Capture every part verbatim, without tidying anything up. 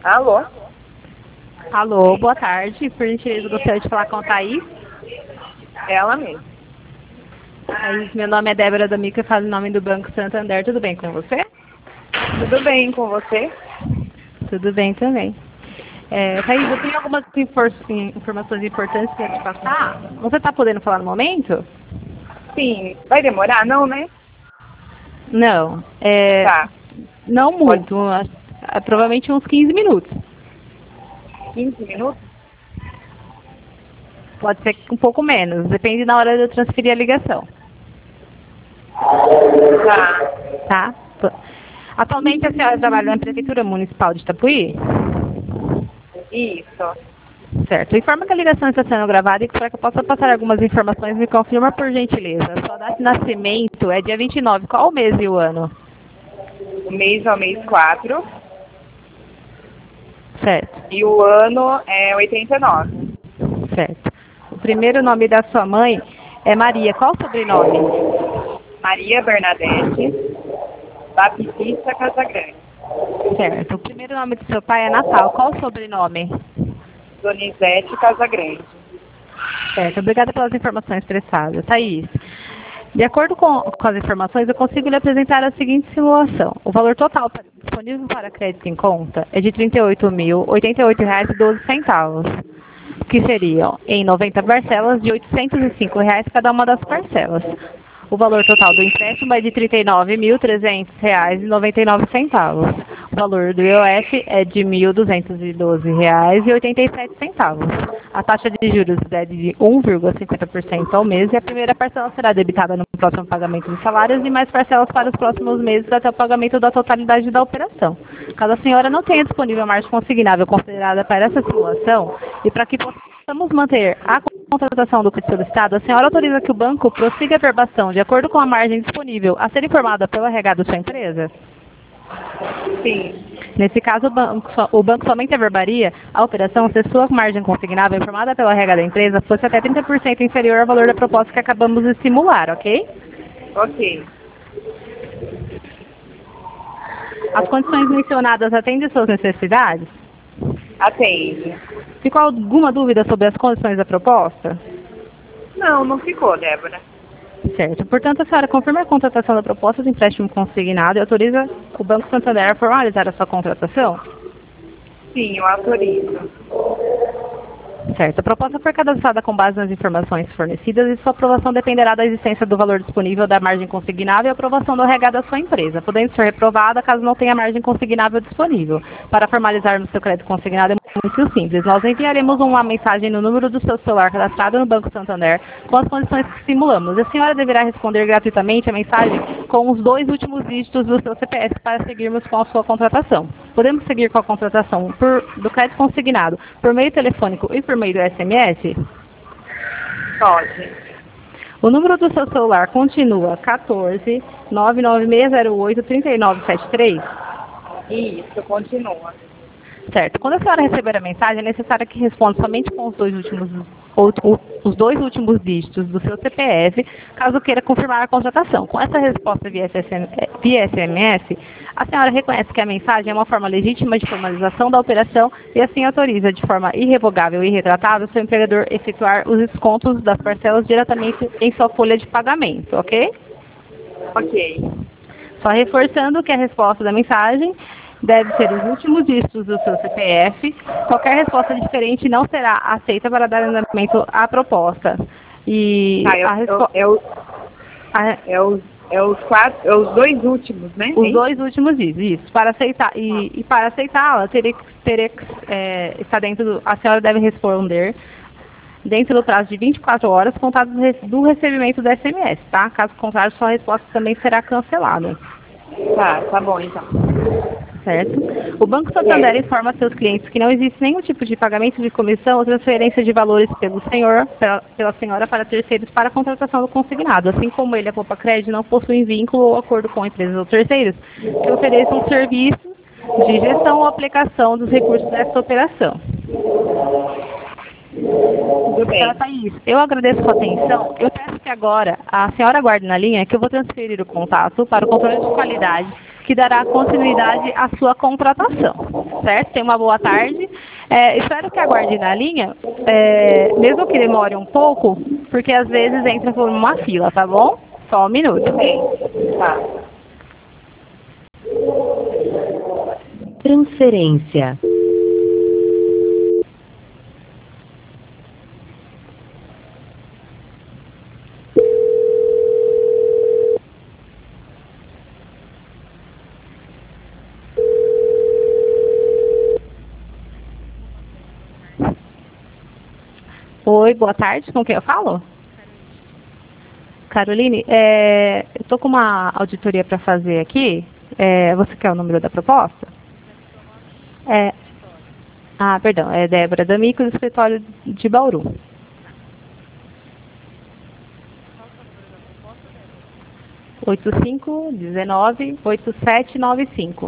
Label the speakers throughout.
Speaker 1: Alô?
Speaker 2: Alô, boa tarde. Por gentileza, gostaria de falar com a Thaís.
Speaker 1: Ela mesma.
Speaker 2: Thaís, meu nome é Débora D'Amico, eu falo em nome do Banco Santander. Tudo bem com você?
Speaker 1: Tudo bem com você?
Speaker 2: Tudo bem também. É, Thaís, eu tenho algumas infor informações importantes para te passar. Você está podendo falar no momento?
Speaker 1: Sim. Vai demorar, não, né?
Speaker 2: Não. É,
Speaker 1: Tá.
Speaker 2: não muito. É, provavelmente uns quinze minutos.
Speaker 1: quinze minutos?
Speaker 2: Pode ser um pouco menos. Depende da hora de eu transferir a ligação.
Speaker 1: Tá.
Speaker 2: Tá? Atualmente a senhora trabalha na Prefeitura Municipal de Itapuí?
Speaker 1: Isso.
Speaker 2: Certo. Informa que a ligação está sendo gravada e para que eu possa passar algumas informações, me confirma por gentileza. Sua data de nascimento é dia vinte e nove. Qual o mês e o ano?
Speaker 1: O mês é o mês quatro.
Speaker 2: Certo.
Speaker 1: E o ano é oitenta e nove.
Speaker 2: Certo. O primeiro nome da sua mãe é Maria. Qual o sobrenome?
Speaker 1: Maria Bernadette Baptista Casagrande.
Speaker 2: Certo. O primeiro nome do seu pai é Natal. Qual o sobrenome?
Speaker 1: Donizete Casagrande.
Speaker 2: Certo. Obrigada pelas informações prestadas. Thaís, de acordo com, com as informações, eu consigo lhe apresentar a seguinte simulação. O valor total para, disponível para crédito em conta é de trinta e oito mil, oitenta e oito reais e doze centavos, que seriam em noventa parcelas de oitocentos e cinco reais cada uma das parcelas. O valor total do empréstimo é de trinta e nove mil, trezentos reais e noventa e nove centavos. O valor do I O F é de mil duzentos e doze reais e oitenta e sete centavos. A taxa de juros é de um vírgula cinquenta por cento ao mês e a primeira parcela será debitada no próximo pagamento dos salários e mais parcelas para os próximos meses até o pagamento da totalidade da operação. Caso a senhora não tenha disponível a margem consignável considerada para essa simulação e para que possamos manter a contratação do crédito solicitado, a senhora autoriza que o banco prossiga a verbação de acordo com a margem disponível a ser informada pelo R H da sua empresa?
Speaker 1: Sim.
Speaker 2: Nesse caso, o banco, o banco somente averbaria a operação se sua margem consignável informada pelo R H da empresa fosse até trinta por cento inferior ao valor da proposta que acabamos de simular, ok?
Speaker 1: Ok.
Speaker 2: As condições mencionadas atendem suas necessidades?
Speaker 1: Atende.
Speaker 2: Ficou alguma dúvida sobre as condições da proposta?
Speaker 1: Não, não ficou, Débora.
Speaker 2: Certo. Portanto, a senhora confirma a contratação da proposta de empréstimo consignado e autoriza o Banco Santander a formalizar a sua contratação?
Speaker 1: Sim, eu autorizo.
Speaker 2: Certo. A proposta foi cadastrada com base nas informações fornecidas e sua aprovação dependerá da existência do valor disponível da margem consignável e aprovação do R H da sua empresa, podendo ser reprovada caso não tenha margem consignável disponível. Para formalizarmos seu crédito consignado é muito simples. Nós enviaremos uma mensagem no número do seu celular cadastrado no Banco Santander com as condições que simulamos. A senhora deverá responder gratuitamente a mensagem com os dois últimos dígitos do seu C P F para seguirmos com a sua contratação. Podemos seguir com a contratação por, do crédito consignado por meio telefônico e por meio do S M S?
Speaker 1: Pode.
Speaker 2: O número do seu celular continua quatorze, nove nove seis zero oito, três nove sete três?
Speaker 1: Isso, continua.
Speaker 2: Certo. Quando a senhora receber a mensagem, é necessário que responda somente com os dois últimos, ou, os dois últimos dígitos do seu C P F, caso queira confirmar a contratação. Com essa resposta via S M S, a senhora reconhece que a mensagem é uma forma legítima de formalização da operação e assim autoriza de forma irrevogável e irretratável o seu empregador efetuar os descontos das parcelas diretamente em sua folha de pagamento, ok?
Speaker 1: Ok.
Speaker 2: Só reforçando que a resposta da mensagem deve ser os últimos dígitos do seu C P F. Qualquer resposta diferente não será aceita para dar andamento à proposta. E
Speaker 1: Tá, eu,
Speaker 2: a respo...
Speaker 1: eu, eu,
Speaker 2: a...
Speaker 1: é, os, é os quatro, é os dois últimos, né?
Speaker 2: Os
Speaker 1: Hein?
Speaker 2: dois últimos dígitos, isso. Para aceitar, e, e para aceitá-la, teria que teria, é, estar dentro do, a senhora deve responder dentro do prazo de vinte e quatro horas, contados do recebimento do S M S, tá? Caso contrário, sua resposta também será cancelada.
Speaker 1: Tá, tá bom então.
Speaker 2: Certo? O Banco Santander informa a seus clientes que não existe nenhum tipo de pagamento de comissão ou transferência de valores pelo senhor, pela, pela senhora para terceiros para a contratação do consignado, assim como ele, a Poupa Crédito, não possui vínculo ou acordo com empresas ou terceiros que ofereçam serviços de gestão ou aplicação dos recursos dessa operação.
Speaker 1: Tudo bem.
Speaker 2: Senhora Thaís, eu agradeço a sua atenção. Eu peço que agora a senhora aguarde na linha que eu vou transferir o contato para o controle de qualidade que dará continuidade à sua contratação, certo? Tenha uma boa tarde. É, espero que aguarde na linha, é, mesmo que demore um pouco, porque às vezes entra por uma fila, tá bom? Só um minuto.
Speaker 1: Tudo bem. Tá.
Speaker 3: Transferência.
Speaker 2: Oi, boa tarde. Com quem eu falo? Caroline, é, eu estou com uma auditoria para fazer aqui. É, você quer o número da proposta? É, ah, perdão, é Débora D'Amico, do escritório de Bauru. oito cinco um nove oito sete nove cinco.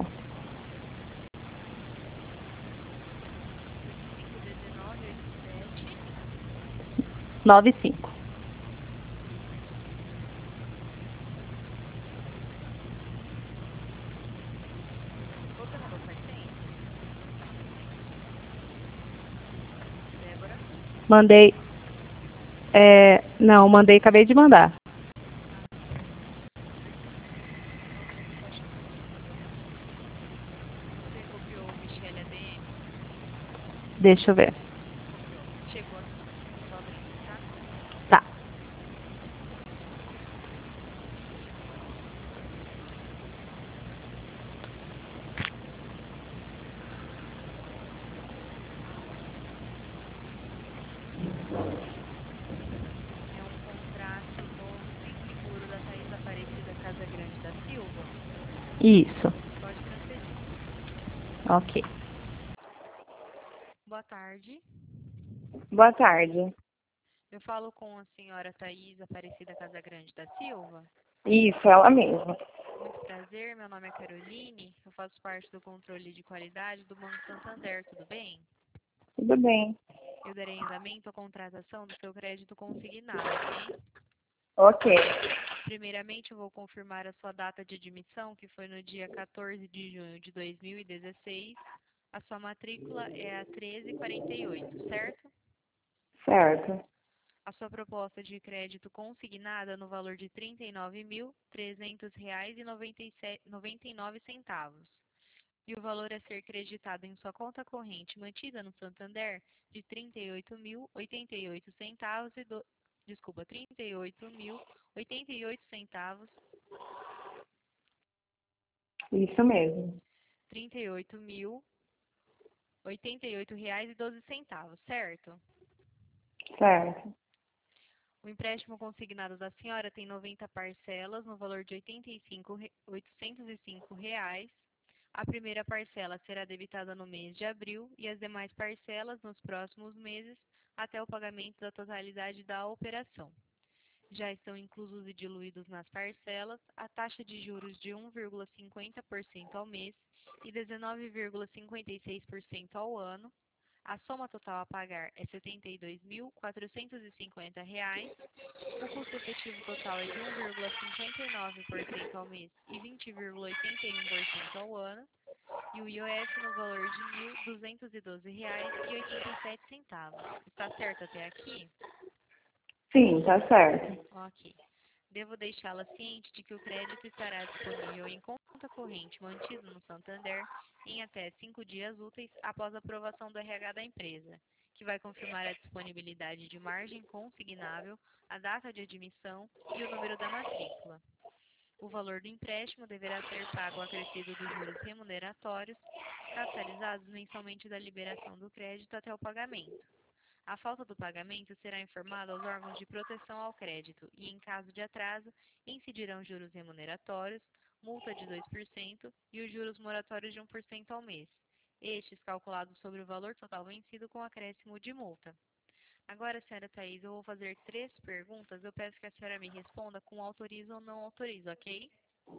Speaker 2: nove cinco. Mandei. É, não, mandei, acabei de mandar. Deixa eu ver. Tá. Isso. Ok.
Speaker 4: Boa tarde.
Speaker 1: Boa tarde.
Speaker 4: Eu falo com a senhora Thaís Aparecida Casagrande da Silva.
Speaker 1: Isso, ela mesma.
Speaker 4: Muito prazer, meu nome é Caroline, eu faço parte do controle de qualidade do Banco Santander, tudo bem?
Speaker 1: Tudo bem.
Speaker 4: Eu darei andamento à contratação do seu crédito consignado, ok?
Speaker 1: Ok.
Speaker 4: Primeiramente, eu vou confirmar a sua data de admissão, que foi no dia quatorze de junho de dois mil e dezesseis. A sua matrícula é a treze quarenta e oito, certo?
Speaker 1: Certo.
Speaker 4: A sua proposta de crédito consignada no valor de trinta e nove mil, trezentos reais e noventa e nove centavos. E o valor a ser creditado em sua conta corrente mantida no Santander de trinta e oito mil, oitenta e oito centavos e do... desculpa, trinta e oito mil, oitenta e oito centavos,
Speaker 1: Isso mesmo.
Speaker 4: trinta e oito mil, oitenta e oito reais e doze centavos, certo?
Speaker 1: Certo.
Speaker 4: O empréstimo consignado da senhora tem noventa parcelas no valor de oitenta e cinco mil, oitocentos e cinco reais. A primeira parcela será debitada no mês de abril e as demais parcelas nos próximos meses até o pagamento da totalidade da operação. Já estão inclusos e diluídos nas parcelas a taxa de juros de um vírgula cinquenta por cento ao mês e dezenove vírgula cinquenta e seis por cento ao ano. A soma total a pagar é setenta e dois mil, quatrocentos e cinquenta reais. O custo efetivo total é de um vírgula cinquenta e nove por cento ao mês e vinte vírgula oitenta e um por cento ao ano. E o I O F no valor de mil duzentos e doze reais e oitenta e sete centavos. Está certo até aqui?
Speaker 1: Sim, tá certo.
Speaker 4: Ok. Devo deixá-la ciente de que o crédito estará disponível em conta corrente mantido no Santander em até cinco dias úteis após a aprovação do R H da empresa, que vai confirmar a disponibilidade de margem consignável, a data de admissão e o número da matrícula. O valor do empréstimo deverá ser pago acrescido dos juros remuneratórios, capitalizados mensalmente da liberação do crédito até o pagamento. A falta do pagamento será informada aos órgãos de proteção ao crédito e, em caso de atraso, incidirão juros remuneratórios, multa de dois por cento e os juros moratórios de um por cento ao mês, estes calculados sobre o valor total vencido com acréscimo de multa. Agora, senhora Thaís, eu vou fazer três perguntas. Eu peço que a senhora me responda com autoriza ou não autoriza, ok?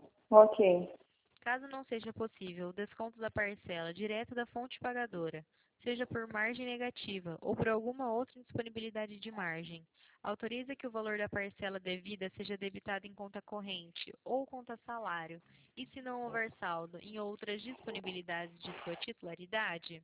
Speaker 1: Ok.
Speaker 4: Caso não seja possível o desconto da parcela direto da fonte pagadora, seja por margem negativa ou por alguma outra indisponibilidade de margem, autoriza que o valor da parcela devida seja debitado em conta corrente ou conta salário E se não houver saldo em outras disponibilidades de sua titularidade?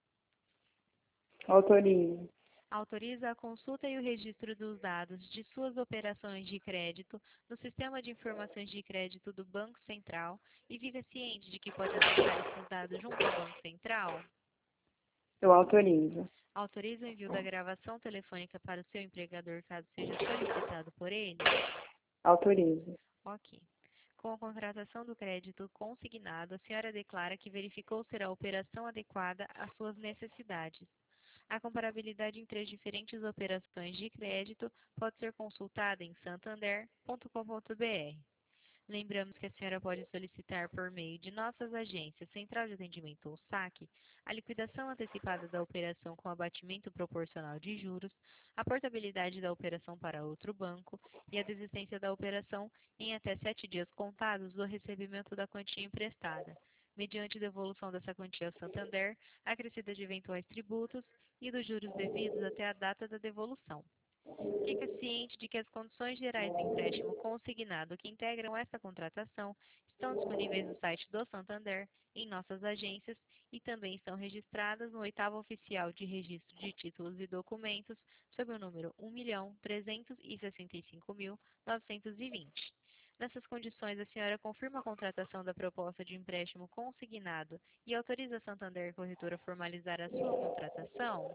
Speaker 1: Autorizo.
Speaker 4: Autoriza a consulta e o registro dos dados de suas operações de crédito no Sistema de Informações de Crédito do Banco Central e fica ciente de que pode acessar esses dados junto ao Banco Central?
Speaker 1: Eu autorizo.
Speaker 4: Autoriza o envio da gravação telefônica para o seu empregador caso seja solicitado por ele?
Speaker 1: Autorizo.
Speaker 4: Ok. Com a contratação do crédito consignado, a senhora declara que verificou ser a operação adequada às suas necessidades. A comparabilidade entre as diferentes operações de crédito pode ser consultada em santander ponto com ponto br. Lembramos que a senhora pode solicitar por meio de nossas agências Central de Atendimento ou SAC a liquidação antecipada da operação com abatimento proporcional de juros, a portabilidade da operação para outro banco e a desistência da operação em até sete dias contados do recebimento da quantia emprestada, mediante devolução dessa quantia ao Santander, acrescida de eventuais tributos e dos juros devidos até a data da devolução. Fica ciente de que as condições gerais do empréstimo consignado que integram esta contratação estão disponíveis no site do Santander, em nossas agências e também estão registradas no oitavo Oficial de Registro de Títulos e Documentos, sob o número um milhão trezentos e sessenta e cinco mil novecentos e vinte. Nessas condições, a senhora confirma a contratação da proposta de empréstimo consignado e autoriza a Santander Corretora a formalizar a sua contratação?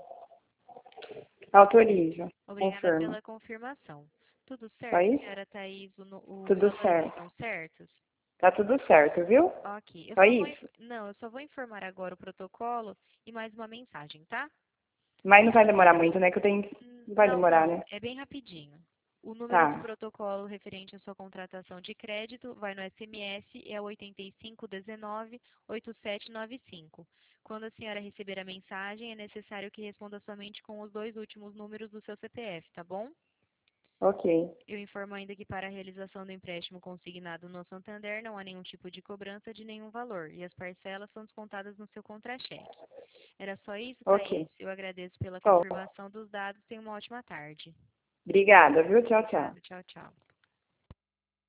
Speaker 1: Autorizo.
Speaker 4: Obrigada
Speaker 1: Confirmo.
Speaker 4: pela confirmação. Tudo
Speaker 1: Só
Speaker 4: certo,
Speaker 1: isso?
Speaker 4: senhora Thaís? O, no- os
Speaker 1: Tudo
Speaker 4: valores
Speaker 1: certo.
Speaker 4: estão certos?
Speaker 1: Tá tudo certo, viu?
Speaker 4: Ok. Eu
Speaker 1: Só
Speaker 4: só vou,
Speaker 1: isso?
Speaker 4: inf- não, eu só vou informar agora o protocolo e mais uma mensagem, tá?
Speaker 1: Mas não vai demorar muito, né? Que eu tenho.
Speaker 4: Hum,
Speaker 1: Não vai
Speaker 4: Não,
Speaker 1: demorar,
Speaker 4: não,
Speaker 1: né?
Speaker 4: é bem rapidinho. O número do
Speaker 1: Tá.
Speaker 4: protocolo referente à sua contratação de crédito vai no S M S, é oito cinco um nove oito sete nove cinco. Quando a senhora receber a mensagem, é necessário que responda somente com os dois últimos números do seu C P F, tá bom?
Speaker 1: Ok.
Speaker 4: Eu informo ainda que para a realização do empréstimo consignado no Santander não há nenhum tipo de cobrança de nenhum valor e as parcelas são descontadas no seu contra-cheque. Era só isso, Thaís?
Speaker 1: Ok.
Speaker 4: Eu agradeço pela
Speaker 1: Só.
Speaker 4: confirmação dos dados. Tenha uma ótima tarde.
Speaker 1: Obrigada, viu? Tchau, tchau.
Speaker 4: Obrigada. Tchau, tchau.